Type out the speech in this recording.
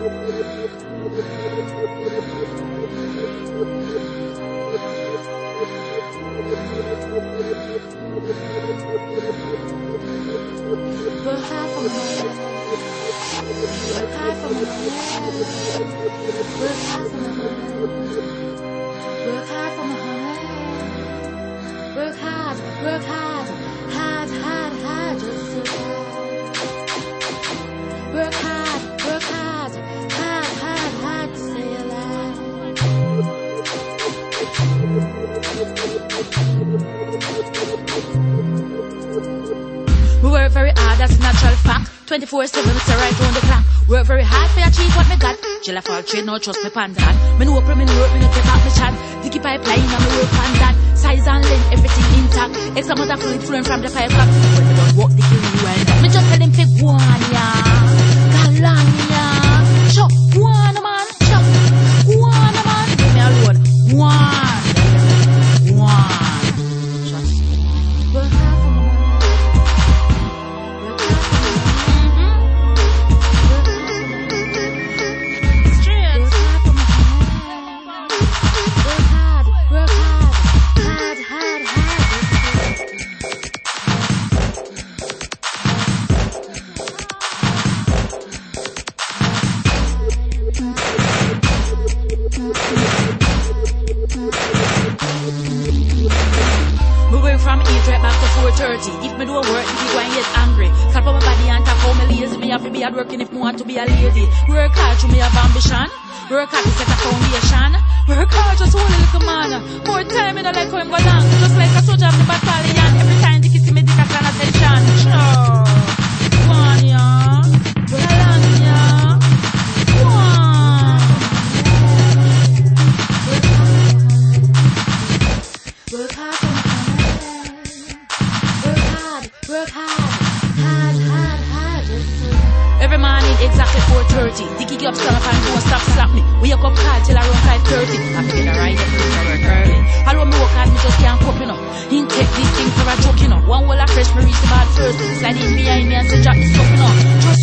Work hard for my money. Work hard for my money. Work hard for my money. Work hard for my money. Work hard, hard, just survive. Work hard, to stay alive. We work very hard, that's a natural fact. 24/7, it's a right round the clock. Work very hard for achieve what me got. Jill a fall trade, no trust me pan that. Me know me work, me no take off me chat. Dicky pipeline, and me work on that. Size and length, everything intact. Extra amount of fluid flowing from the pipe clock. When me don't walk the king, you and that. Me just tell them pick one, yeah. Galang, yeah. Chop, one, man. Chop, one, man. Leave me alone. One. Trust me. Work hard for my from 8 right back to 4:30. If me do work, if you go and get angry. Slap on my body and talk how me lazy. Me have to be at working if me want to be a lady. Work hard to me have ambition. Work hard to set a foundation. Work hard just hold a little man. More time in a like how him go down. Just like a soldier of the battalion. Every time they kiss me, they can stand attention. Sure. One, yeah. Galang, yeah. One. Work hard for my Work hard, just survive. Every morning, exactly 4:30. Dicky get up, stand up and don't stop slap me. Wake up call till around 5:30. I'm getting a ride up to work early. Hello, me work hard, me just can't cope, you know. He take these things for a joke, you know. One wall of fresh, me reach the bad first. Slide in behind me and say, drop this stuff, you know.